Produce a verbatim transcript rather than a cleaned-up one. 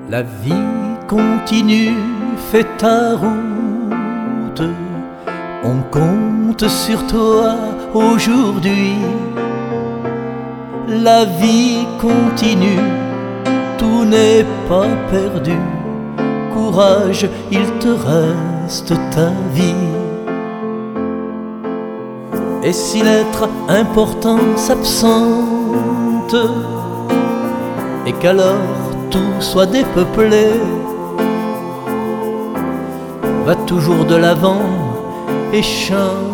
La vie continue, fais ta route. On compte sur toi aujourd'hui. La vie continue, tout n'est pas perdu. Courage, il te reste ta vie. Et si l'être important s'absente, et qu'alors tout soit dépeuplé, va toujours de l'avant et chante